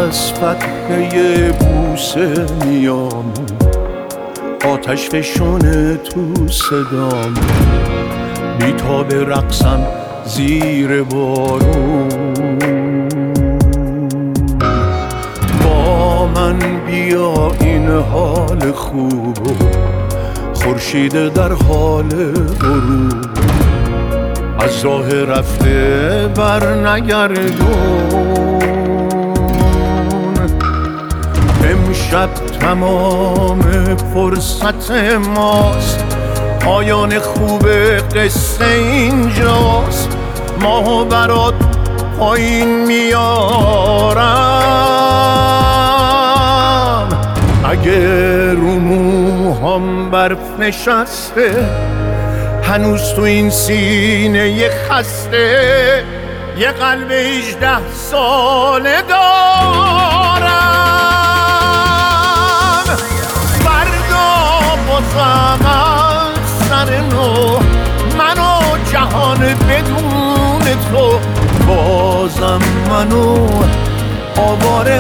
از فتحه بوسه میام، آتش فشونه تو صدام، بیتاب رقصم زیر بارون. با من بیا این حال خوبو، خورشید در حال غروب، از راه رفته بر نگردون. امشب تمام فرصت ماست، پایان خوب قصه اینجاست. ماهو برات پایین میارم، اگه رو موهام برف نشسته، هنوز تو این سینه خسته یه قلب 18 ساله دارم. فردا بازم از سر نو، منو جهان بدون تو، بازم منو آواره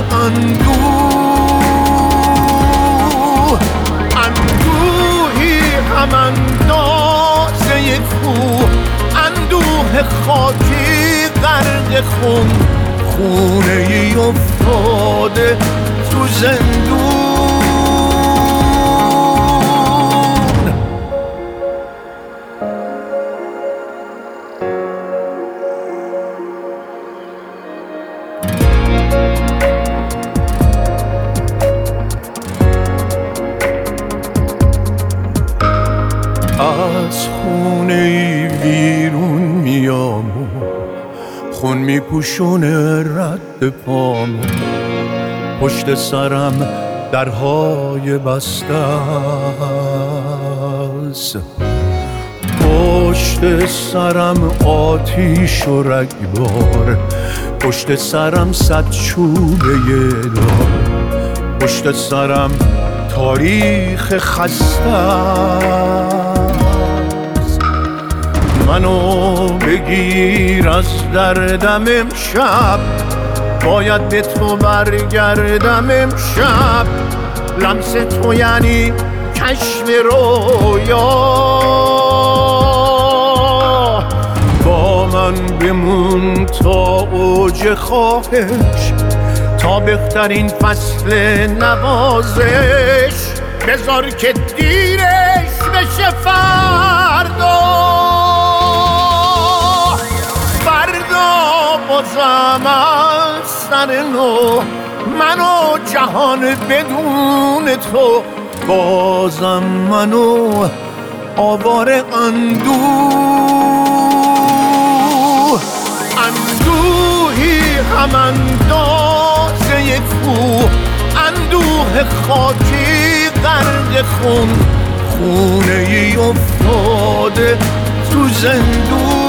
اندوه. اندوهی هم اندازه کوه، اندوه خاکی غرق خون، خونه ای افتاده تو زندون. از خونه ای بیرون میام، خون میپوشونه رد پامو، پشت سرم درهای بسته است، پشت سرم آتیش و رگبار، پشت سرم 100 چوبه دار، پشت سرم تاریخ خسته است. منو بگیر از دردم امشب، باید به تو برگردم امشب. لمس تو یعنی کشف رویا، با من بمون تا اوج خواهش، تا بهترین فصل نوازش. بذار که دیرش بشه فردا، فردا بازم از سر نو، منو جهان بدون تو، بازم منو آواره اندوه. اندوهی هم اندازه کوه، اندوه خاکی غرق خون، خونه ای افتاده تو زندون.